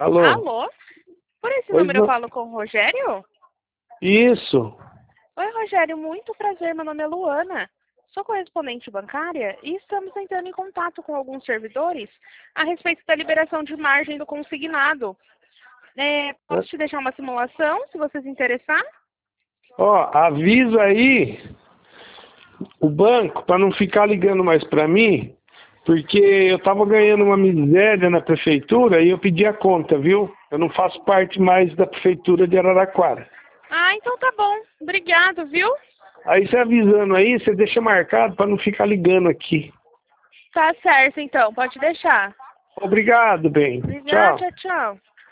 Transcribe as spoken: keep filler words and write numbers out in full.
Alô? Alô? Por esse Pois número eu não. falo com o Rogério? Isso. Oi, Rogério, muito prazer, meu nome é Luana. Sou correspondente bancária e estamos entrando em contato com alguns servidores a respeito da liberação de margem do consignado. É, posso te deixar uma simulação, se você se interessar? Ó, avisa aí o banco para não ficar ligando mais para mim, porque eu tava ganhando uma miséria na prefeitura e eu pedi a conta, viu? Eu não faço parte mais da prefeitura de Araraquara. Ah, então tá bom. Obrigado, viu? Aí você avisando aí, você deixa marcado para não ficar ligando aqui. Tá certo, então. Pode deixar. Obrigado, bem. Obrigada, Tchau. tchau, tchau.